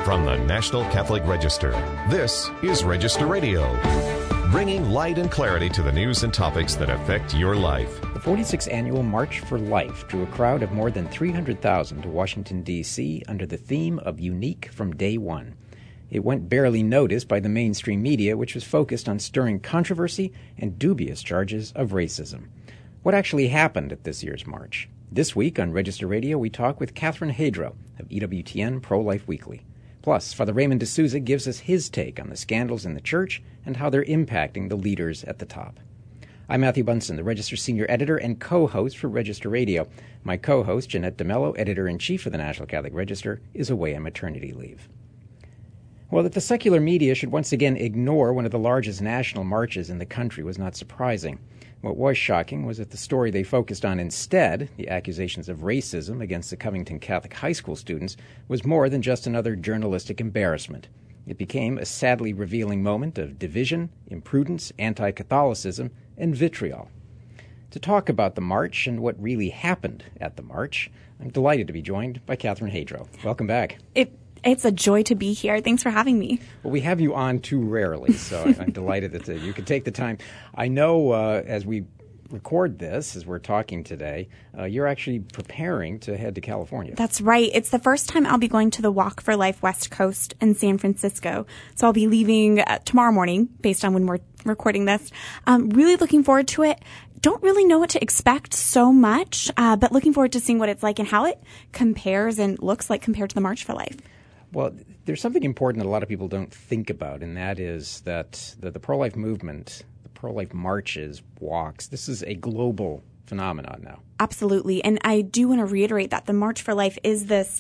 From the National Catholic Register, this is Register Radio, bringing light and clarity to the news and topics that affect your life. The 46th Annual March for Life drew a crowd of more than 300,000 to Washington, D.C. under the theme of Unique from Day One. It went barely noticed by the mainstream media, which was focused on stirring controversy and dubious charges of racism. What actually happened at this year's march? This week on Register Radio, we talk with Catherine Hadro of EWTN Pro-Life Weekly. Plus, Father Raymond D'Souza gives us his take on the scandals in the church and how they're impacting the leaders at the top. I'm Matthew Bunson, the Register Senior Editor and co-host for Register Radio. My co-host, Jeanette DeMello, Editor-in-Chief of the National Catholic Register, is away on maternity leave. Well, that the secular media should once again ignore one of the largest national marches in the country was not surprising. What was shocking was that the story they focused on instead, the accusations of racism against the Covington Catholic high school students, was more than just another journalistic embarrassment. It became a sadly revealing moment of division, imprudence, anti-Catholicism, and vitriol. To talk about the march and what really happened at the march, I'm delighted to be joined by Catherine Hadro. Welcome back. It's a joy to be here. Thanks for having me. Well, we have you on too rarely, so I'm delighted that you could take the time. I know as we record this, as we're talking today, you're actually preparing to head to California. That's right. It's the first time I'll be going to the Walk for Life West Coast in San Francisco. So I'll be leaving tomorrow morning, based on when we're recording this. Really looking forward to it. Don't really know what to expect so much, but looking forward to seeing what it's like and how it compares and looks like compared to the March for Life. Well, there's something important that a lot of people don't think about, and that is that the pro-life movement, the pro-life marches, walks, this is a global phenomenon now. Absolutely. And I do want to reiterate that the March for Life is this,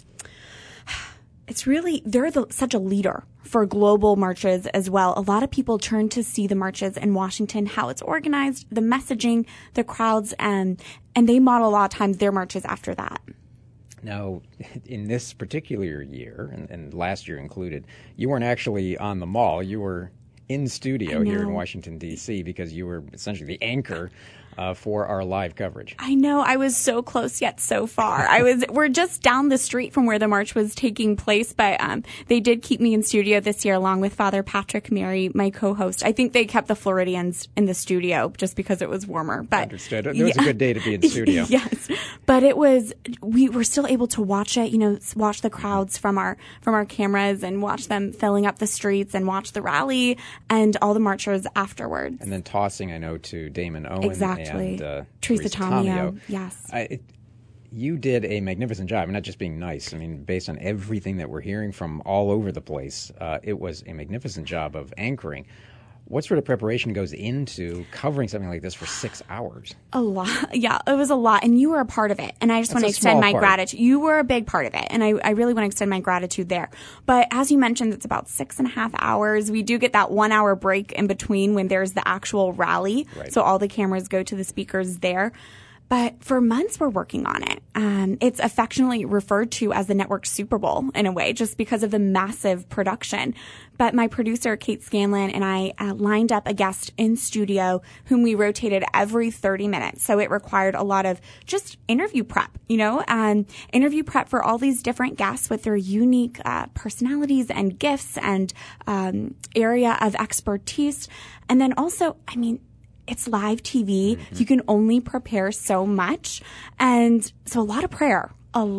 it's really, they're such a leader for global marches as well. A lot of people turn to see the marches in Washington, how it's organized, the messaging, the crowds, and they model a lot of times their marches after that. Now, in this particular year, and last year included, you weren't actually on the mall. You were in studio here in Washington, D.C., because you were essentially the anchor for our live coverage. I know. I was so close yet so far. We're just down the street from where the march was taking place, but they did keep me in studio this year along with Father Patrick Mary, my co-host. I think they kept the Floridians in the studio just because it was warmer. But understood. It was a good day to be in studio. Yes. But we were still able to watch it, watch the crowds from our cameras and watch them filling up the streets and watch the rally and all the marchers afterwards. And then tossing, I know, to Damon Owen. Exactly. And Teresa Tomeo. Yes. You did a magnificent job. I'm not just being nice. I mean, based on everything that we're hearing from all over the place, it was a magnificent job of anchoring. What sort of preparation goes into covering something like this for 6 hours? A lot. Yeah, it was a lot. And you were a part of it. And I just want to extend my gratitude. You were a big part of it. And I really want to extend my gratitude there. But as you mentioned, it's about 6.5 hours. We do get that 1 hour break in between when there's the actual rally. Right. So all the cameras go to the speakers there. But for months, we're working on it. It's affectionately referred to as the network Super Bowl in a way, just because of the massive production. But my producer, Kate Scanlon, and I lined up a guest in studio whom we rotated every 30 minutes. So it required a lot of just interview prep, interview prep for all these different guests with their unique personalities and gifts and area of expertise. And then also, it's live TV. Mm-hmm. You can only prepare so much. And so a lot of prayer.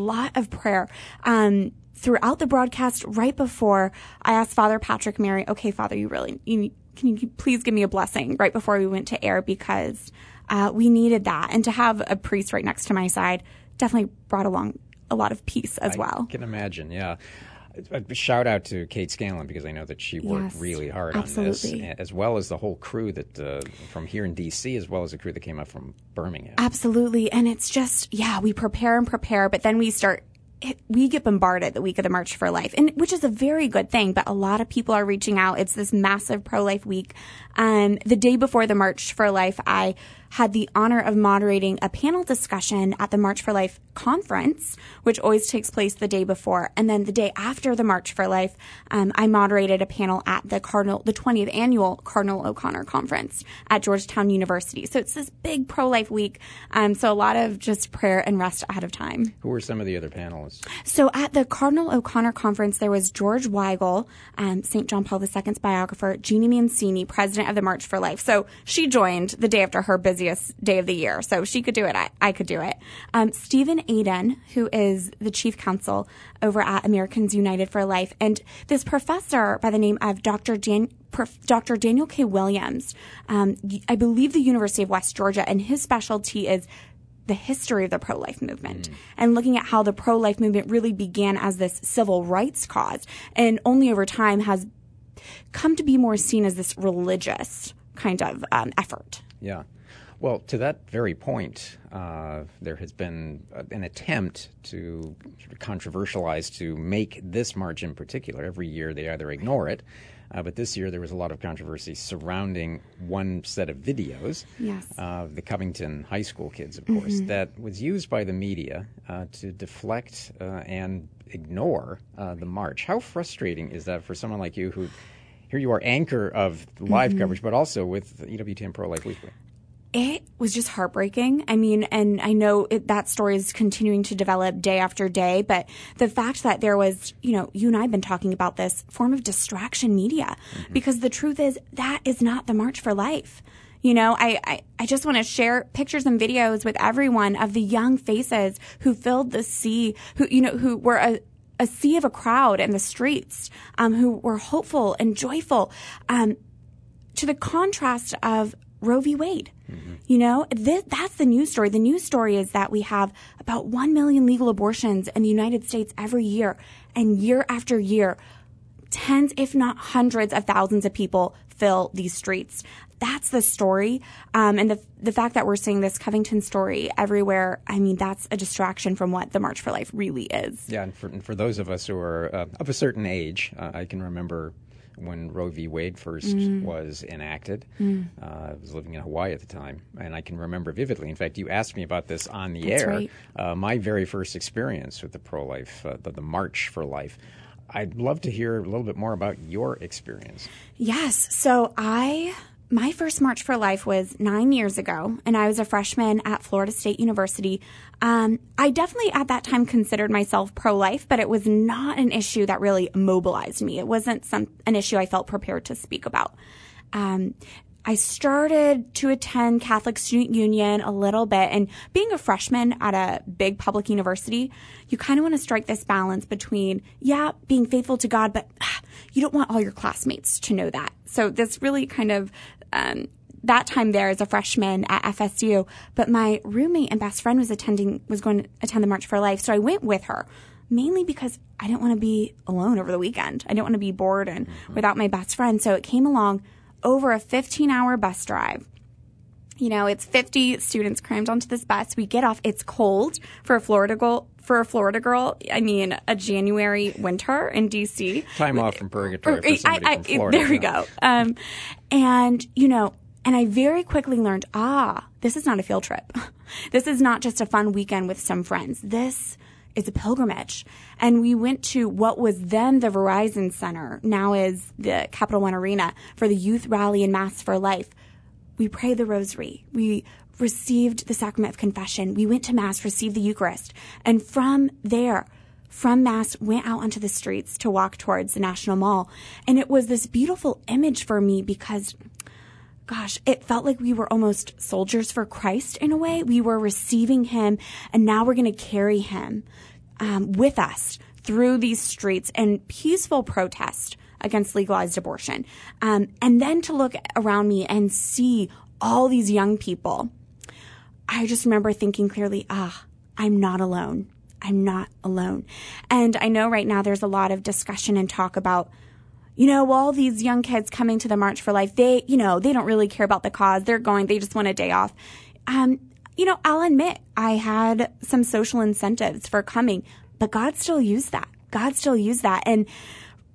Throughout the broadcast, right before, I asked Father Patrick Mary, okay, Father, can you please give me a blessing right before we went to air, because we needed that. And to have a priest right next to my side definitely brought along a lot of peace as well. I can imagine, yeah. A shout out to Kate Scanlon, because I know that she worked really hard on this, as well as the whole crew that from here in D.C., as well as the crew that came up from Birmingham. Absolutely. And it's just, we prepare, but then we get bombarded the week of the March for Life, and which is a very good thing, but a lot of people are reaching out. It's this massive pro-life week. The day before the March for Life, I had the honor of moderating a panel discussion at the March for Life conference, which always takes place the day before. And then the day after the March for Life, I moderated a panel at the 20th annual Cardinal O'Connor Conference at Georgetown University. So it's this big pro-life week. So a lot of just prayer and rest ahead of time. Who were some of the other panelists? So at the Cardinal O'Connor Conference, there was George Weigel, St. John Paul II's biographer, Jeannie Mancini, president of the March for Life. So she joined the day after her busiest day of the year. So she could do it. I could do it. Stephen Aden, who is the chief counsel over at Americans United for Life, and this professor by the name of Dr. Daniel K. Williams, I believe the University of West Georgia, and his specialty is the history of the pro-life movement and looking at how the pro-life movement really began as this civil rights cause and only over time has come to be more seen as this religious kind of effort. Yeah. Well, to that very point, there has been an attempt to sort of controversialize to make this march in particular. Every year they either ignore it, but this year there was a lot of controversy surrounding one set of videos of the Covington High School kids, of course, that was used by the media to deflect and ignore the march. How frustrating is that for someone like you who, here you are, anchor of live coverage, but also with EWTN Pro-Life Weekly? It was just heartbreaking. I mean, and I know that story is continuing to develop day after day, but the fact that there was, you and I have been talking about this form of distraction media, because the truth is that is not the March for Life. I just want to share pictures and videos with everyone of the young faces who filled the sea, who were a sea of a crowd in the streets, who were hopeful and joyful, to the contrast of Roe v. Wade. That's the news story. The news story is that we have about 1 million legal abortions in the United States every year. And year after year, tens, if not hundreds of thousands of people fill these streets. That's the story. And the fact that we're seeing this Covington story everywhere, I mean, that's a distraction from what the March for Life really is. Yeah, and for those of us who are of a certain age, I can remember when Roe v. Wade first was enacted. I was living in Hawaii at the time, and I can remember vividly. In fact, you asked me about this on the air. Right. My very first experience with the pro-life, the March for Life. I'd love to hear a little bit more about your experience. Yes. So my first March for Life was 9 years ago, and I was a freshman at Florida State University. I definitely at that time considered myself pro-life, but it was not an issue that really mobilized me. It wasn't an issue I felt prepared to speak about. I started to attend Catholic Student Union a little bit, and being a freshman at a big public university, you kind of want to strike this balance between, being faithful to God, but you don't want all your classmates to know that. So this really kind of that time there as a freshman at FSU, but my roommate and best friend was going to attend the March for Life, so I went with her, mainly because I didn't want to be alone over the weekend. I didn't want to be bored and without my best friend, so it came along over a 15-hour bus drive. It's 50 students crammed onto this bus. We get off. It's cold for a Florida girl. I mean, a January winter in D.C. Time off from purgatory for somebody from Florida. There we go. And I very quickly learned, this is not a field trip. This is not just a fun weekend with some friends. This is a pilgrimage. And we went to what was then the Verizon Center, now is the Capital One Arena, for the Youth Rally and Mass for Life. We prayed the rosary. We received the sacrament of confession. We went to Mass, received the Eucharist. And from Mass, went out onto the streets to walk towards the National Mall. And it was this beautiful image for me because, it felt like we were almost soldiers for Christ in a way. We were receiving him, and now we're going to carry him with us through these streets in peaceful protest against legalized abortion. And then to look around me and see all these young people, I just remember thinking clearly, I'm not alone. I'm not alone. And I know right now there's a lot of discussion and talk about, all these young kids coming to the March for Life, they don't really care about the cause. They just want a day off. I'll admit I had some social incentives for coming, but God still used that. And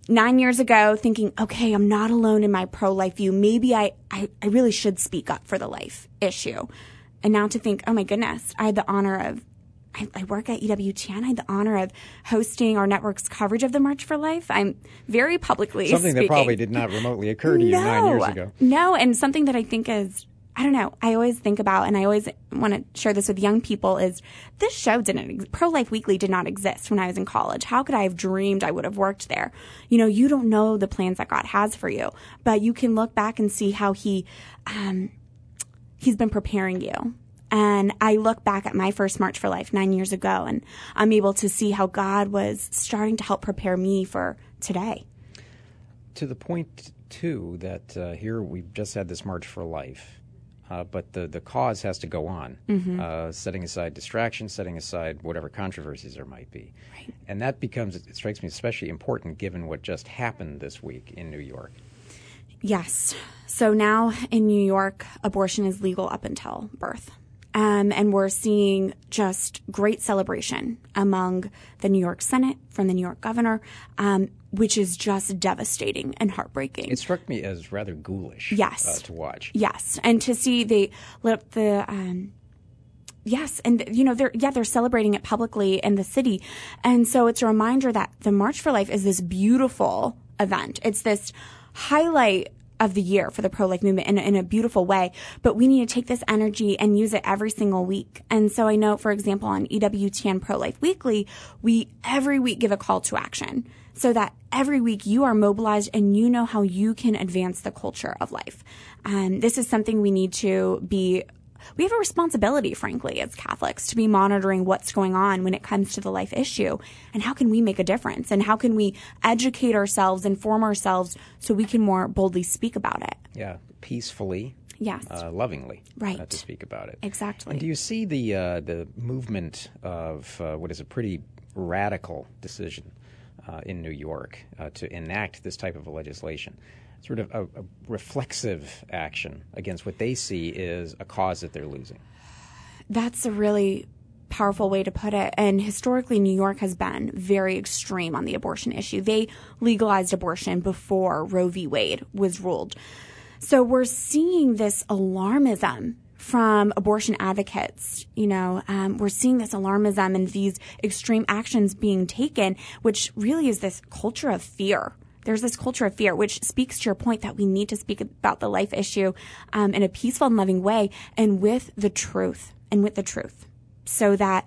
9 years ago thinking, okay, I'm not alone in my pro-life view. Maybe I really should speak up for the life issue. And now to think, oh my goodness, I had the honor of, I work at EWTN. I had the honor of hosting our network's coverage of the March for Life. I'm very publicly Something speaking. that probably did not remotely occur to you 9 years ago. No, and something that I think is, I don't know, I always think about, and I always want to share this with young people, is this show Pro-Life Weekly did not exist when I was in college. How could I have dreamed I would have worked there? You know, you don't know the plans that God has for you, but you can look back and see how He's been preparing you. And I look back at my first March for Life 9 years ago, and I'm able to see how God was starting to help prepare me for today. To the point, too, that here we've just had this March for Life, but the cause has to go on, setting aside distractions, setting aside whatever controversies there might be. Right. And that becomes, it strikes me, especially important given what just happened this week in New York. Yes. So now in New York, abortion is legal up until birth. And we're seeing just great celebration among the New York Senate, from the New York governor, which is just devastating and heartbreaking. It struck me as rather ghoulish to watch. Yes. And to see yes, and you know they're celebrating it publicly in the city. And so it's a reminder that the March for Life is this beautiful event. It's this highlight of the year for the pro-life movement in a beautiful way, but we need to take this energy and use it every single week. And so I know, for example, on EWTN Pro-Life Weekly, we every week give a call to action so that every week you are mobilized and you know how you can advance the culture of life. This is something we need to be. We have a responsibility, frankly, as Catholics, to be monitoring what's going on when it comes to the life issue, and how can we make a difference, and how can we educate ourselves, inform ourselves, so we can more boldly speak about it. Yeah, peacefully. Yes. Lovingly. Right. To speak about it. Exactly. And do you see the movement of what is a pretty radical decision in New York to enact this type of legislation? Sort of a reflexive action against what they see is a cause that they're losing. That's a really powerful way to put it. And historically, New York has been very extreme on the abortion issue. They legalized abortion before Roe v. Wade was ruled. So we're seeing this alarmism from abortion advocates. You know, we're seeing this alarmism and these extreme actions being taken, which really is this culture of fear. There's this culture of fear, which speaks to your point that we need to speak about the life issue in a peaceful and loving way, and with the truth, so that,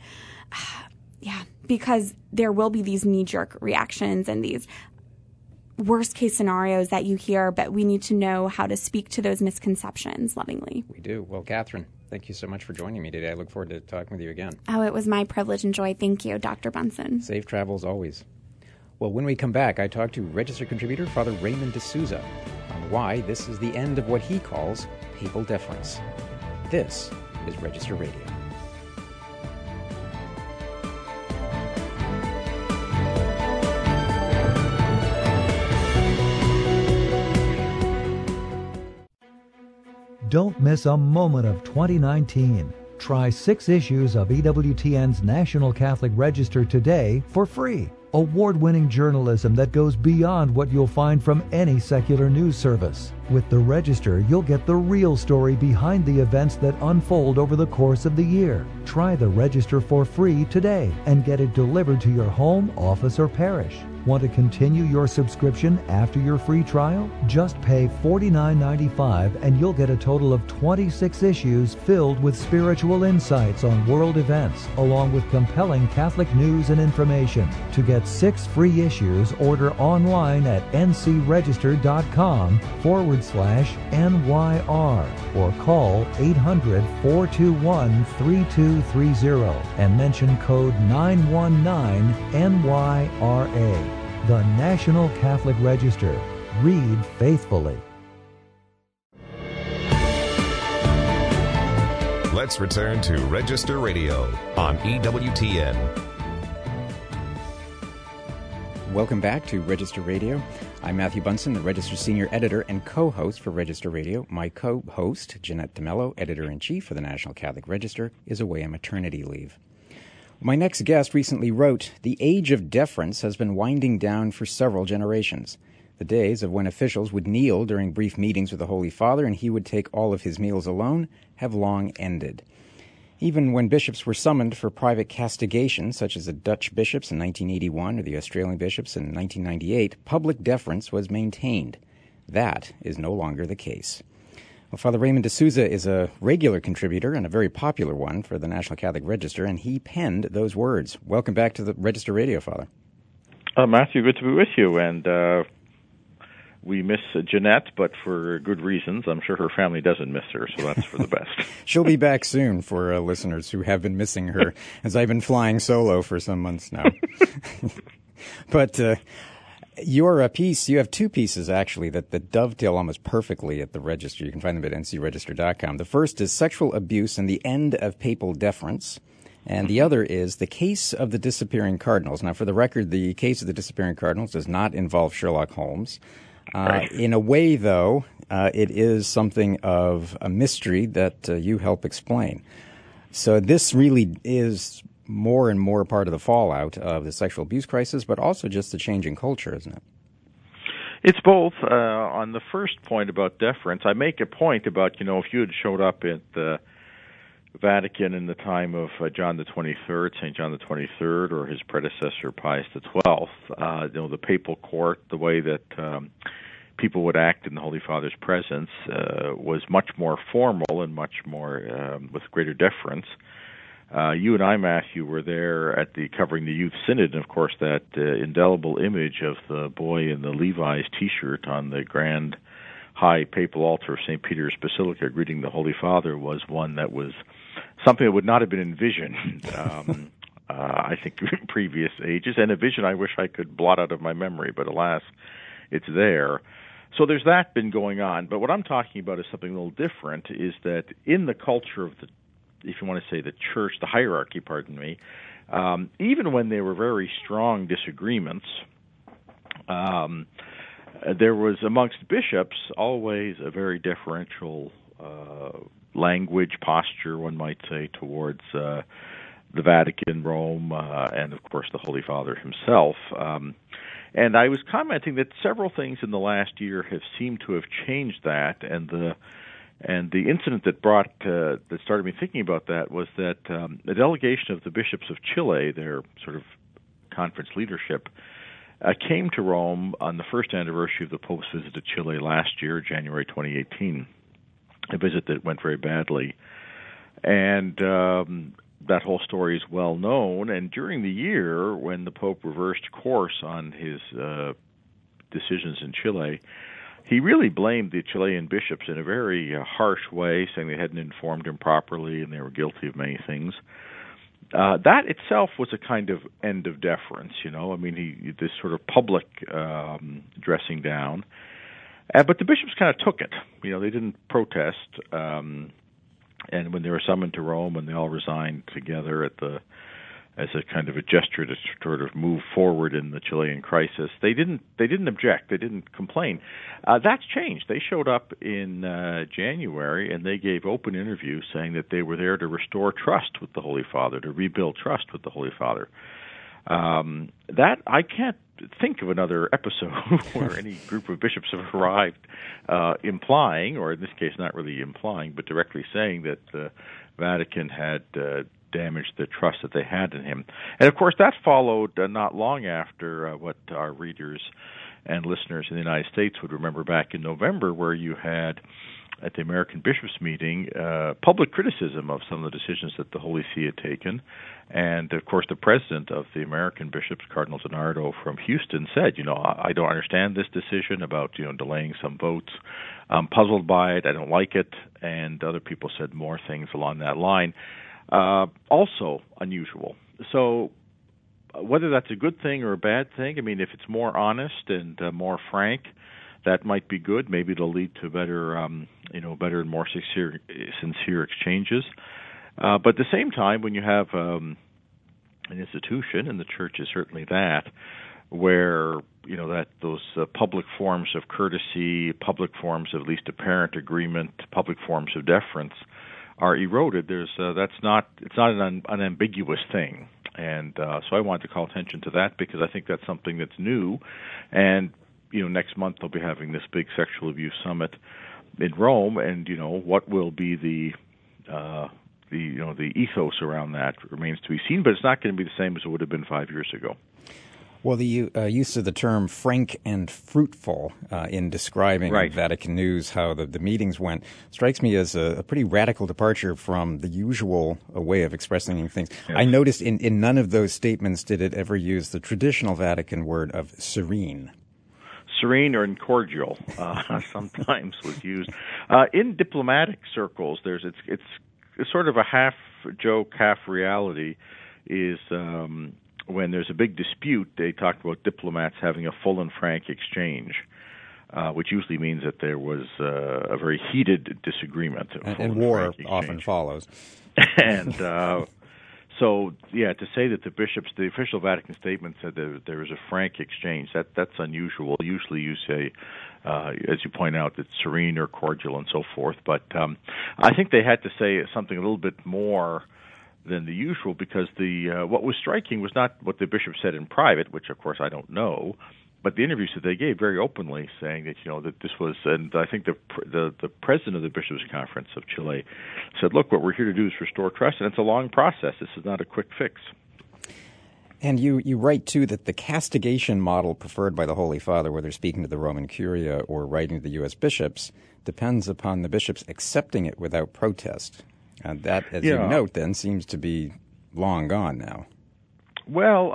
because there will be these knee-jerk reactions and these worst-case scenarios that you hear, but we need to know how to speak to those misconceptions lovingly. We do. Well, Catherine, thank you so much for joining me today. I look forward to talking with you again. Oh, it was my privilege and joy. Thank you, Dr. Bunson. Safe travels always. Well, when we come back, I talk to Register contributor Father Raymond D'Souza on why this is the end of what he calls papal deference. This is Register Radio. Don't miss a moment of 2019. Try 6 issues of EWTN's National Catholic Register today for free. Award-winning journalism that goes beyond what you'll find from any secular news service. With the Register, you'll get the real story behind the events that unfold over the course of the year. Try the Register for free today and get it delivered to your home, office, or parish. Want to continue your subscription after your free trial? Just pay $49.95 and you'll get a total of 26 issues filled with spiritual insights on world events, along with compelling Catholic news and information. To get 6 free issues, order online at ncregister.com/NYR or call 800-421-3230 and mention code 919-NYRA. The National Catholic Register. Read faithfully. Let's return to Register Radio on EWTN. Welcome back to Register Radio. I'm Matthew Bunson, the Register Senior Editor and co-host for Register Radio. My co-host, Jeanette DeMello, Editor-in-Chief for the National Catholic Register, is away on maternity leave. My next guest recently wrote, "The age of deference has been winding down for several generations. The days of when officials would kneel during brief meetings with the Holy Father and he would take all of his meals alone have long ended. Even when bishops were summoned for private castigation, such as the Dutch bishops in 1981 or the Australian bishops in 1998, public deference was maintained. That is no longer the case." Well, Father Raymond de Souza is a regular contributor and a very popular one for the National Catholic Register, and he penned those words. Welcome back to the Register Radio, Father. Matthew, good to be with you, and we miss Jeanette, but for good reasons. I'm sure her family doesn't miss her, so that's for the best. She'll be back soon for listeners who have been missing her, as I've been flying solo for some months now. But your piece, you have two pieces, actually, that dovetail almost perfectly at the Register. You can find them at ncregister.com. The first is Sexual Abuse and the End of Papal Deference. And the other is The Case of the Disappearing Cardinals. Now, for the record, the Case of the Disappearing Cardinals does not involve Sherlock Holmes. In a way, though, it is something of a mystery that you help explain. So this really is more and more part of the fallout of the sexual abuse crisis, but also just the changing culture, isn't it? It's both. On the first point about deference, I make a point about, if you had showed up at the Vatican in the time of John the 23rd, St. John the 23rd, or his predecessor Pius the 12th, the papal court, the way that people would act in the Holy Father's presence was much more formal and much more with greater deference. You and I, Matthew, were there covering the Youth Synod, and of course that indelible image of the boy in the Levi's T-shirt on the grand high papal altar of St. Peter's Basilica greeting the Holy Father was one that was something that would not have been envisioned, I think, in previous ages, and a vision I wish I could blot out of my memory, but alas, it's there. So there's that been going on. But what I'm talking about is something a little different, is that in the culture of the, if you want to say the church, the hierarchy, pardon me, even when there were very strong disagreements, there was amongst bishops always a very deferential language, posture, one might say, towards the Vatican, Rome, and of course the Holy Father himself. And I was commenting that several things in the last year have seemed to have changed that, and the incident that started me thinking about that was that a delegation of the bishops of Chile, their sort of conference leadership, came to Rome on the first anniversary of the Pope's visit to Chile last year, January 2018, a visit that went very badly. And that whole story is well known. And during the year, when the Pope reversed course on his decisions in Chile, he really blamed the Chilean bishops in a very harsh way, saying they hadn't informed him properly and they were guilty of many things. That itself was a kind of end of deference, I mean, this sort of public dressing down. But the bishops kind of took it. They didn't protest. And when they were summoned to Rome and they all resigned together as a kind of a gesture to sort of move forward in the Chilean crisis, they didn't object. They didn't complain. That's changed. They showed up in January and they gave open interviews saying that they were there to restore trust with the Holy Father, to rebuild trust with the Holy Father. That I can't think of another episode where any group of bishops have arrived implying, or in this case not really implying, but directly saying that the Vatican had damaged the trust that they had in him. And of course that followed not long after what our readers and listeners in the United States would remember back in November, where you had at the American Bishops' meeting public criticism of some of the decisions that the Holy See had taken. And, of course, the president of the American Bishops, Cardinal Zanardo from Houston, said, I don't understand this decision about, delaying some votes. I'm puzzled by it. I don't like it. And other people said more things along that line. Also unusual. So whether that's a good thing or a bad thing, I mean, if it's more honest and more frank, that might be good. Maybe it'll lead to better and more sincere exchanges. But at the same time, when you have an institution, and the church is certainly that, where that those public forms of courtesy, public forms of at least apparent agreement, public forms of deference are eroded, it's not an unambiguous thing. And so I wanted to call attention to that because I think that's something that's new. And, next month they'll be having this big sexual abuse summit in Rome, and, what will be the ethos around that remains to be seen, but it's not going to be the same as it would have been 5 years ago. Well, the use of the term frank and fruitful in describing Vatican News, how the meetings went, strikes me as a pretty radical departure from the usual way of expressing things. Yes. I noticed in none of those statements did it ever use the traditional Vatican word of serene. Serene or cordial sometimes was used. In diplomatic circles, it's sort of a half joke, half reality, is when there's a big dispute, they talk about diplomats having a full and frank exchange, which usually means that there was a very heated disagreement. And war often follows. And so, to say that the official Vatican statement said that there was a frank exchange, that's unusual. Usually you say, as you point out, that serene or cordial and so forth. But I think they had to say something a little bit more than the usual, because what was striking was not what the bishop said in private, which of course I don't know, but the interviews that they gave very openly, saying that that this was, and I think the president of the Bishops' Conference of Chile said, "Look, what we're here to do is restore trust, and it's a long process. This is not a quick fix." And you write, too, that the castigation model preferred by the Holy Father, whether speaking to the Roman Curia or writing to the U.S. bishops, depends upon the bishops accepting it without protest. And that, as you note, then, seems to be long gone now. Well,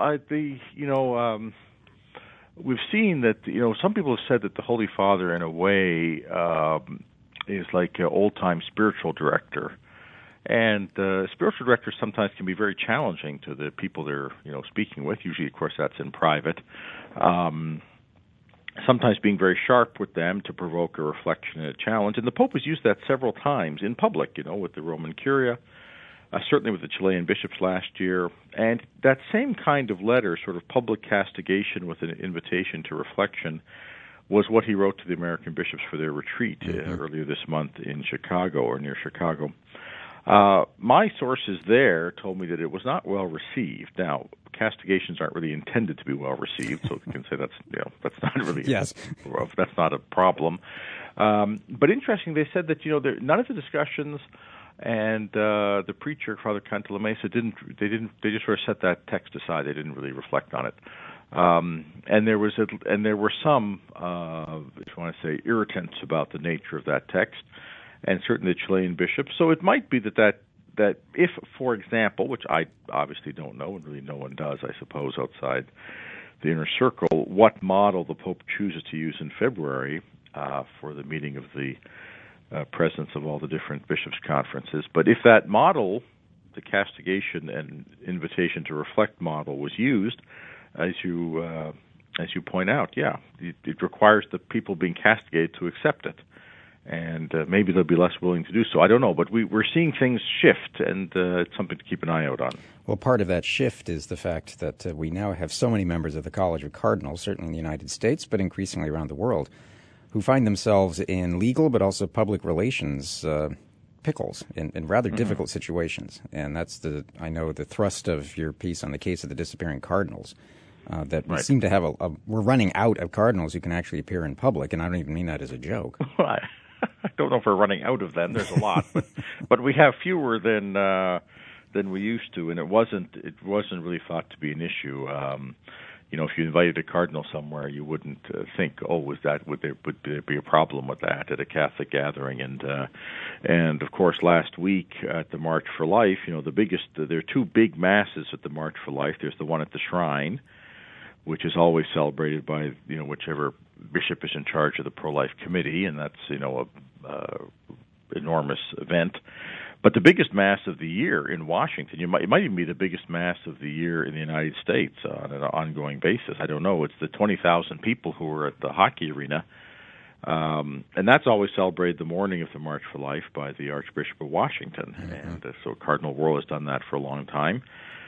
we've seen that, some people have said that the Holy Father, in a way, is like an old-time spiritual director. And spiritual directors sometimes can be very challenging to the people they're, speaking with. Usually, of course, that's in private. Sometimes being very sharp with them to provoke a reflection and a challenge. And the Pope has used that several times in public, with the Roman Curia, certainly with the Chilean bishops last year. And that same kind of letter, sort of public castigation with an invitation to reflection, was what he wrote to the American bishops for their retreat earlier this month in Chicago, or near Chicago. My sources there told me that it was not well received. Now, castigations aren't really intended to be well received, so we can say that's not really that's not a problem. But interesting, they said that none of the discussions and the preacher, Father Cantalamessa, they just sort of set that text aside. They didn't really reflect on it. And there were some, if you want to say, irritants about the nature of that text, and certainly the Chilean bishops. So it might be that if, for example, which I obviously don't know, and really no one does, I suppose, outside the inner circle, what model the Pope chooses to use in February for the meeting of the presidents of all the different bishops' conferences. But if that model, the castigation and invitation to reflect model, was used, as you point out, it requires the people being castigated to accept it. And maybe they'll be less willing to do so. I don't know, but we're seeing things shift, and it's something to keep an eye out on. Well, part of that shift is the fact that we now have so many members of the College of Cardinals, certainly in the United States, but increasingly around the world, who find themselves in legal but also public relations pickles in rather difficult situations. And that's I know the thrust of your piece on the case of the disappearing cardinals. That we seem to have we're running out of cardinals who can actually appear in public, and I don't even mean that as a joke. I don't know if we're running out of them. There's a lot, but we have fewer than we used to, and it wasn't really thought to be an issue. If you invited a cardinal somewhere, you wouldn't think, would there be a problem with that at a Catholic gathering? And of course, last week at the March for Life, there are two big masses at the March for Life. There's the one at the Shrine, which is always celebrated by whichever bishop is in charge of the pro-life committee, and that's a enormous event. But the biggest mass of the year in Washington, it might even be the biggest mass of the year in the United States on an ongoing basis. I don't know. It's the 20,000 people who were at the hockey arena, and that's always celebrated the morning of the March for Life by the Archbishop of Washington, and so Cardinal Wuerl has done that for a long time.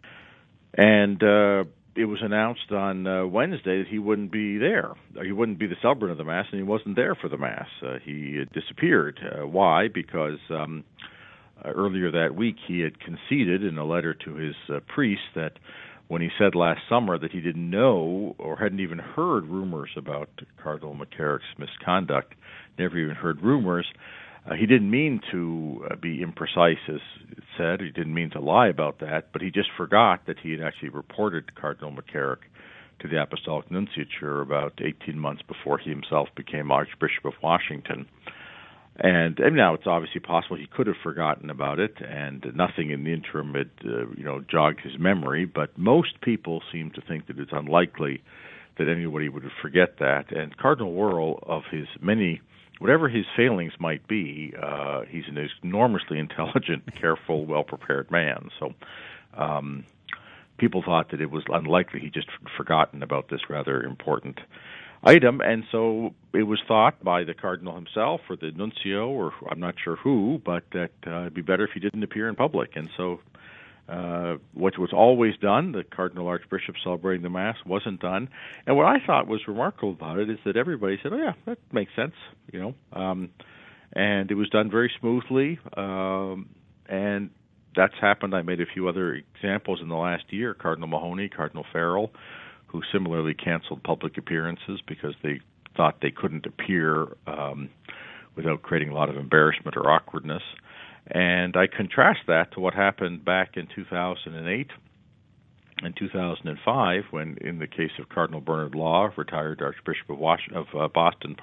And it was announced on Wednesday that he wouldn't be there. He wouldn't be the celebrant of the Mass, and he wasn't there for the Mass. He disappeared. Why? Because earlier that week he had conceded in a letter to his priest that when he said last summer that he didn't know or hadn't even heard rumors about Cardinal McCarrick's misconduct, never even heard rumors, he didn't mean to be imprecise, as it said. He didn't mean to lie about that, but he just forgot that he had actually reported Cardinal McCarrick to the Apostolic Nunciature about 18 months before he himself became Archbishop of Washington. And now it's obviously possible he could have forgotten about it, and nothing in the interim had, jogged his memory. But most people seem to think that it's unlikely that anybody would forget that. And Cardinal Wuerl, of his many, whatever his failings might be, he's an enormously intelligent, careful, well-prepared man. So people thought that it was unlikely he'd just forgotten about this rather important item, and so it was thought by the cardinal himself or the nuncio, or I'm not sure who, but that it'd be better if he didn't appear in public. And so what was always done, the cardinal archbishop celebrating the Mass, wasn't done. And what I thought was remarkable about it is that everybody said, oh yeah, that makes sense, and it was done very smoothly, and that's happened. I made a few other examples in the last year, Cardinal Mahoney, Cardinal Farrell, who similarly canceled public appearances because they thought they couldn't appear without creating a lot of embarrassment or awkwardness. And I contrast that to what happened back in 2008 and 2005, when, in the case of Cardinal Bernard Law, retired Archbishop of Boston,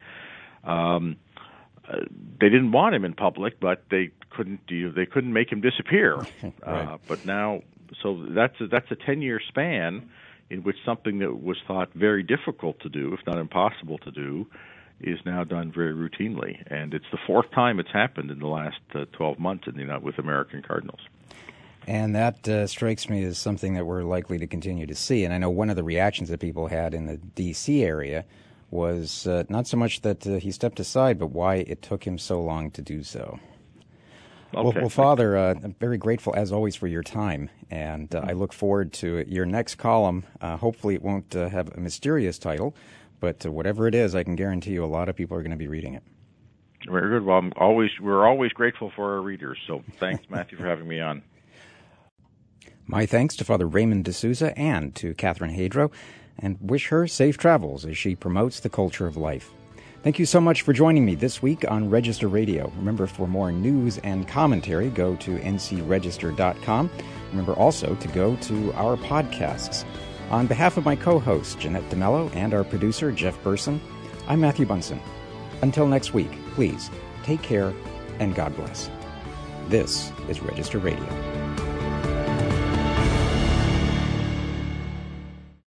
they didn't want him in public, but they couldn't make him disappear. Right. But now, so that's a 10-year span in which something that was thought very difficult to do, if not impossible to do, is now done very routinely. And it's the fourth time it's happened in the last 12 months with American cardinals. And that strikes me as something that we're likely to continue to see. And I know one of the reactions that people had in the D.C. area was not so much that he stepped aside, but why it took him so long to do so. Okay. Well, Father, I'm very grateful, as always, for your time, and I look forward to your next column. Hopefully it won't have a mysterious title, but whatever it is, I can guarantee you a lot of people are going to be reading it. Very good. Well, we're always grateful for our readers, so thanks, Matthew, for having me on. My thanks to Father Raymond D'Souza and to Catherine Hadro, and wish her safe travels as she promotes the culture of life. Thank you so much for joining me this week on Register Radio. Remember, for more news and commentary, go to ncregister.com. Remember also to go to our podcasts. On behalf of my co-host, Jeanette DeMello, and our producer, Jeff Burson, I'm Matthew Bunson. Until next week, please take care and God bless. This is Register Radio.